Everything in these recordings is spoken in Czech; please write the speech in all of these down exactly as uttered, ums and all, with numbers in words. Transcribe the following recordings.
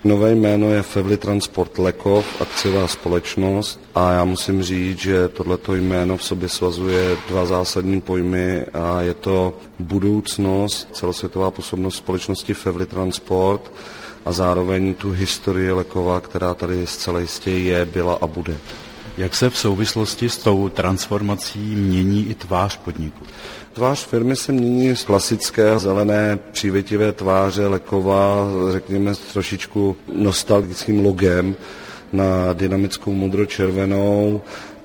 Nové jméno je Fevli Transport Lekov, akciová společnost, a já musím říct, že tohleto jméno v sobě svazuje dva zásadní pojmy a je to budoucnost, celosvětová působnost společnosti Fevli Transport a zároveň tu historii Lekova, která tady zcela jistě je, byla a bude. Jak se v souvislosti s tou transformací mění i tvář podniku? Tvář firmy se mění z klasické zelené přívětivé tváře Lekova, řekněme trošičku nostalgickým logem, na dynamickou modro-červenou,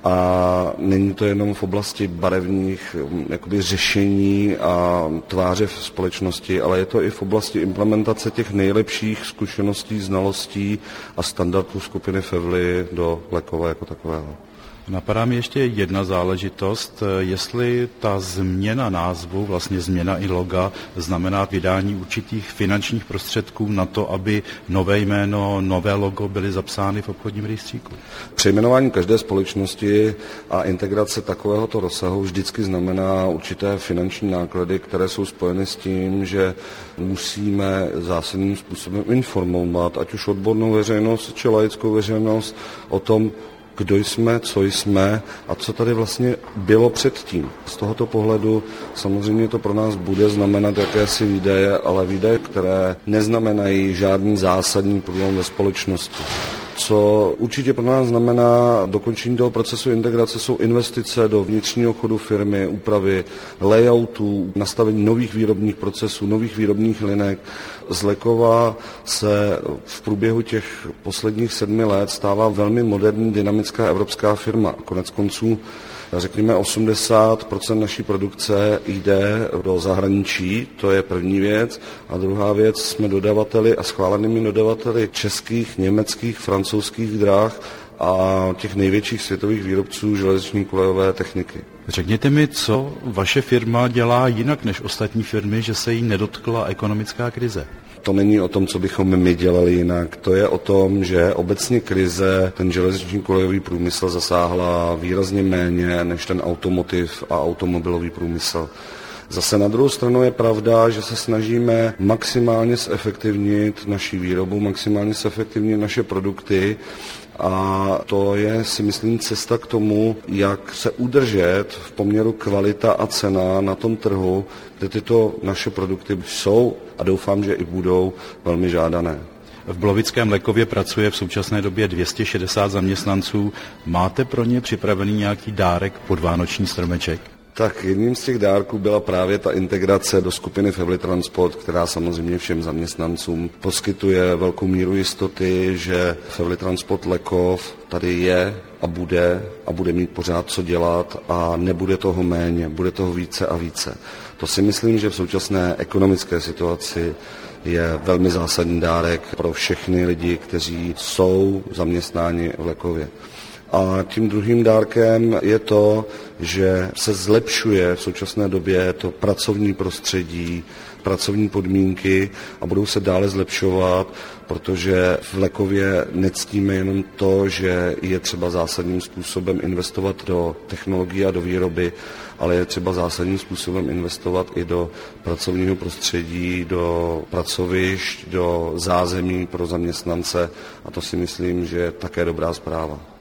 a není to jenom v oblasti barevných jakoby řešení a tváře v společnosti, ale je to i v oblasti implementace těch nejlepších zkušeností, znalostí a standardů skupiny Fevli do Lekova jako takového. Napadá mi ještě jedna záležitost, jestli ta změna názvu, vlastně změna i loga, znamená vydání určitých finančních prostředků na to, aby nové jméno, nové logo byly zapsány v obchodním rejstříku. Přejmenování každé společnosti a integrace takovéhoto rozsahu vždycky znamená určité finanční náklady, které jsou spojeny s tím, že musíme zásadním způsobem informovat, ať už odbornou veřejnost či laickou veřejnost, o tom, kdo jsme, co jsme a co tady vlastně bylo předtím. Z tohoto pohledu samozřejmě to pro nás bude znamenat jakési výdaje, ale výdaje, které neznamenají žádný zásadní průlom ve společnosti. Co určitě pro nás znamená dokončení toho procesu integrace, jsou investice do vnitřního chodu firmy, úpravy layoutů, nastavení nových výrobních procesů, nových výrobních linek. Z Lekova se v průběhu těch posledních sedmi let stává velmi moderní dynamická evropská firma. Konec konců, řekněme, osmdesát procent naší produkce jde do zahraničí, to je první věc. A druhá věc, jsme dodavateli a schválenými dodavateli českých, německých, francouzských drah a těch největších světových výrobců železniční kolejové techniky. Řekněte mi, co vaše firma dělá jinak než ostatní firmy, že se jí nedotkla ekonomická krize? To není o tom, co bychom my dělali jinak. To je o tom, že obecně krize ten železniční kolejový průmysl zasáhla výrazně méně než ten automotiv a automobilový průmysl. Zase na druhou stranu je pravda, že se snažíme maximálně zefektivnit naši výrobu, maximálně zefektivnit naše produkty, a to je, si myslím, cesta k tomu, jak se udržet v poměru kvalita a cena na tom trhu, kde tyto naše produkty jsou a doufám, že i budou velmi žádané. V Blovickém Lekově pracuje v současné době dvě stě šedesát zaměstnanců. Máte pro ně připravený nějaký dárek pod vánoční stromeček? Tak jedním z těch dárků byla právě ta integrace do skupiny Fevli Transport, která samozřejmě všem zaměstnancům poskytuje velkou míru jistoty, že Fevli Transport Lekov tady je a bude a bude mít pořád co dělat a nebude toho méně, bude toho více a více. To si myslím, že v současné ekonomické situaci je velmi zásadní dárek pro všechny lidi, kteří jsou zaměstnáni v Lekově. A tím druhým dárkem je to, že se zlepšuje v současné době to pracovní prostředí, pracovní podmínky a budou se dále zlepšovat, protože v Lekově nectíme jenom to, že je třeba zásadním způsobem investovat do technologie a do výroby, ale je třeba zásadním způsobem investovat i do pracovního prostředí, do pracovišť, do zázemí pro zaměstnance, a to si myslím, že je také dobrá zpráva.